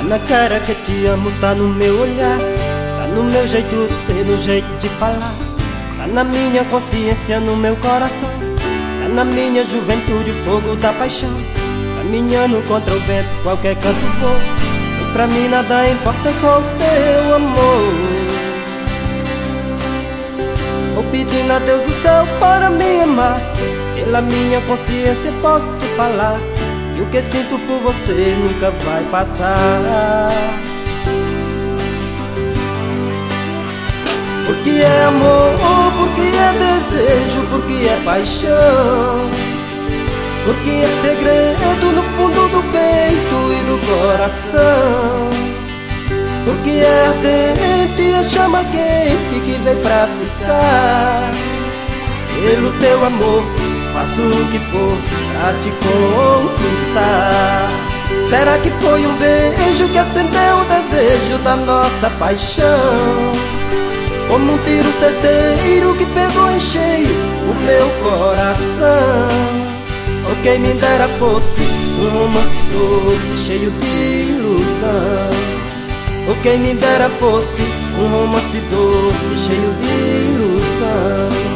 na cara que te amo, tá no meu olhar, tá no meu jeito de ser, no jeito de falar, tá na minha consciência, no meu coração, tá na minha juventude, o fogo da paixão, caminhando contra o vento, qualquer canto vou, pois pra mim nada importa, só o teu amor. Vou pedindo a Deus do céu para me amar, pela minha consciência posso te falar, e o que sinto por você nunca vai passar. Porque é amor, porque é desejo, porque é paixão, porque é segredo no fundo do peito e do coração, porque é ardente a chama quente que veio pra ficar. Pelo teu amor faço o que for pra te conquistar. Será que foi um beijo que acendeu o desejo da nossa paixão? Como um tiro certeiro que pegou em cheio o meu coração. Ou quem me dera fosse um romance doce cheio de ilusão. Ou quem me dera fosse um romance doce cheio de ilusão.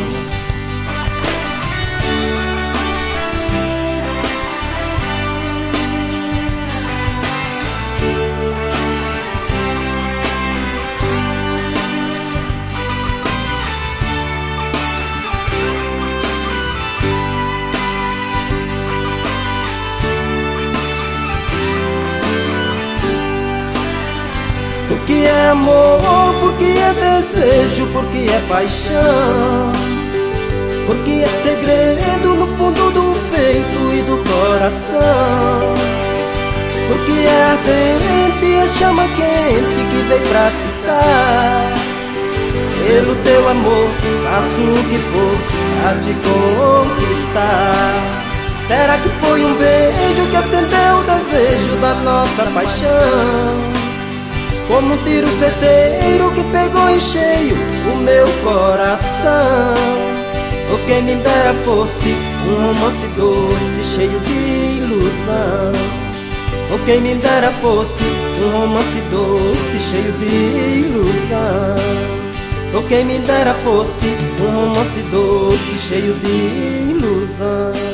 Porque é amor, porque é desejo, porque é paixão, porque é segredo no fundo do peito e do coração, porque é ardente a chama quente que veio pra ficar. Pelo teu amor faço o que for pra te conquistar. Será que foi um beijo que acendeu o desejo da nossa paixão? Como um tiro certeiro que pegou em cheio o meu coração. Ou quem me dera fosse um romance doce cheio de ilusão. Ou quem me dera fosse um romance doce cheio de ilusão. Ou quem me dera fosse um romance doce cheio de ilusão.